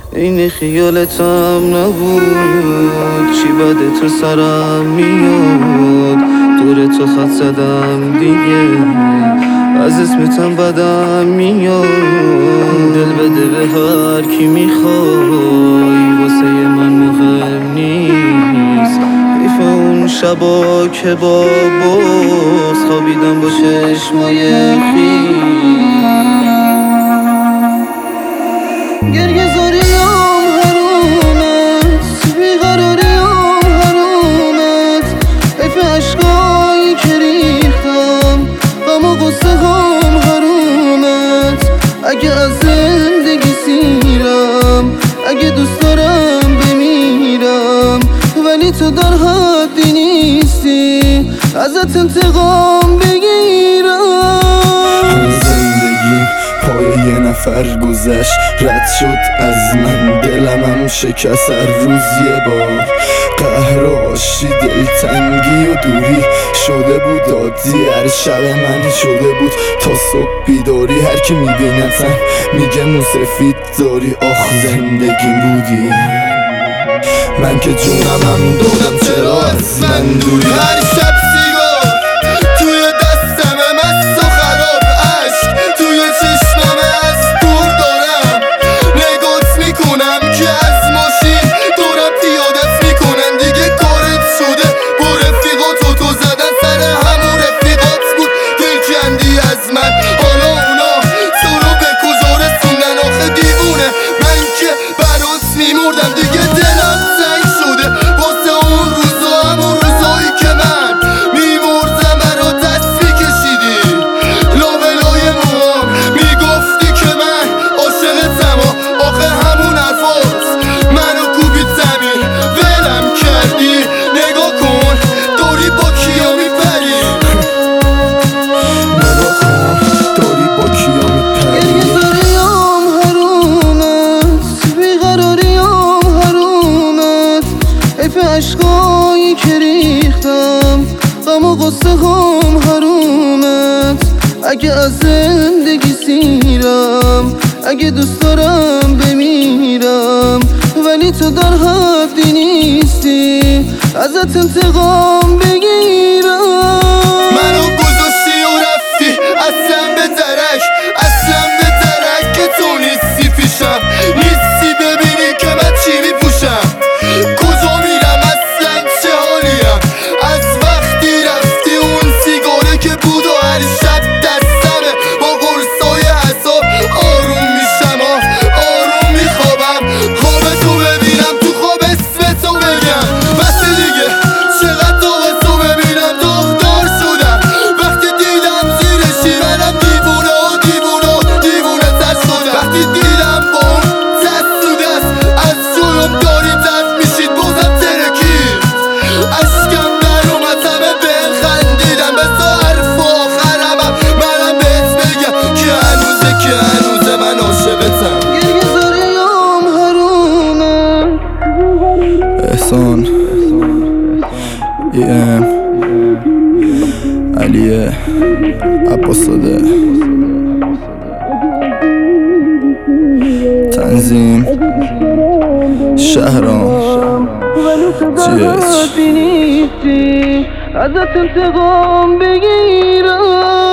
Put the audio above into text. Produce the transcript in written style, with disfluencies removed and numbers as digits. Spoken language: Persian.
این خیالتم نبود، چی بده تو سرم میاد، دور تو خط زدم دیگه، از اسمتم بدم میاد. دل بده به هر کی میخوای، واسه من مهم نیست. حیف اون شبا که با بغض خوابیدم با چشمای خیس. گریه زاریام حرومت، بیقراریام حرومت، حیف عشقایی که ریختم، غم و غصه هم حرومت. اگه از زندگی سیرم، اگه دوست دارم بمیرم، ولی تو در حدی نیستی ازت انتقام بگیرم. پای یه نفر گذشت، رد شد از من، دلمم شکست هر روز یه بار. قهر و آشتی، دلتنگی و دوری شده بود عادی، هر شب من شده بود تا صبح بیداری. هر کی میبینتم میگه موسفید داری، آخ زندگی بودی من که جونمم دادم، چرا از من دوری؟ هر شب سیگار توی دستمه، مست و خراب، عشق توی چشممه، از دور دارم نگات میکنم که از ماشین دورم پیادت میکنن. دیگه کارت شده با رفیقات تو زدن سر همون رفیقات بود، دل کندی از من. حالا اونا سرو به کجا رسوندن آخه دیوونه، من که برات میمردم. دیگه دلم سنگ شده واسه اون روزا، همون روزایی که من میمردم برا دست میکشیدی لابلای موام، میگفتی که من عاشقتم، آخه همون حرفات منو کوبید زمین، ولم کردی. نگاه کن داری با کیا میپری، نگاه کن داری با کیا میپری. گریه زاریام حرومت، بیقراریام حرومت، حیف عشقایی که ریختم، غم و غصه هم حرومت. اگه از زندگی سیرم، اگه دوست دارم بمیرم، ولی تو در حدی نیستی ازت انتقام بگیرم. منو گذاشتی و رفتی اصلا به درک، اصلا به درک که تو نیستی پیشم، نیستی ببینی که من چی میپوشم، کجا میرم اصلا چه حالیم. از وقتی رفتی اون سیگاره که بود و هر شب دستمه، با قرصای حساب آروم میشم، آروم میخوابم، خواب تو ببینم، تو خواب اسم تو بگم. بس دیگه چقدر داغ تو ببینم، داغدار شدم وقتی دیدم زیرشی، منم دیوونه و دیوونه و دیوونه تر شدم وقتی دیدم با اون دست تو دست از جلوم داری دست میشید، بازم ترکید اشکم در اومد، همه بهم خندیدم. بذار حرف آخرم منم بهت بگم که هنوزه من عاشقتم. گریه زاریام حرومت. احسان ام علیه عباساده، تنظیم شهرام ازت انتقام بگیرم.